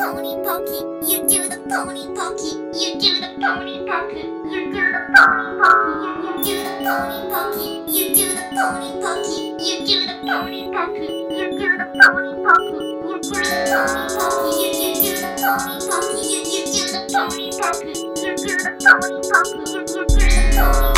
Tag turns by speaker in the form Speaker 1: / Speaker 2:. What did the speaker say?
Speaker 1: pony pokey, you do the pony pokey, you do the pony pokey, you do the pony pokey, you do the pony pokey, you do the pony pokey, you do the pony pokey, you do the pony pokey, you do the pony pokey, you do the pony pokey, you do the pony pokey, you do the pony pokey, you do the pony